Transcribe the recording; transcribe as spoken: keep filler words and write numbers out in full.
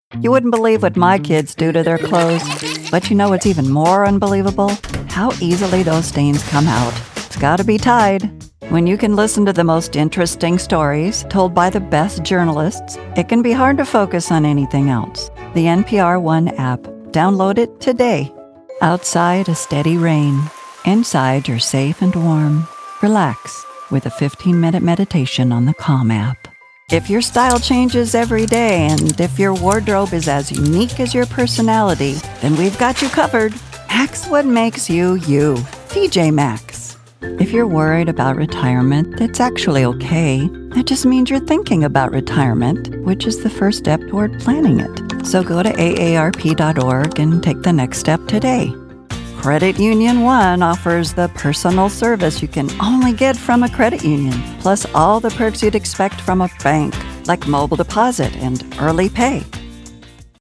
You wouldn't believe what my kids do to their clothes. But you know what's even more unbelievable? How easily those stains come out. It's gotta be Tide. When you can listen to the most interesting stories told by the best journalists, it can be hard to focus on anything else. The N P R One app. Download it today. Outside, a steady rain. Inside, you're safe and warm. Relax with a fifteen-minute meditation on the Calm app. If your style changes every day and if your wardrobe is as unique as your personality, then we've got you covered. Ask what makes you, you. T J Maxx. If you're worried about retirement, that's actually okay. That just means you're thinking about retirement, which is the first step toward planning it. So go to A A R P dot org and take the next step today. Credit Union One offers the personal service you can only get from a credit union, plus all the perks you'd expect from a bank, like mobile deposit and early pay.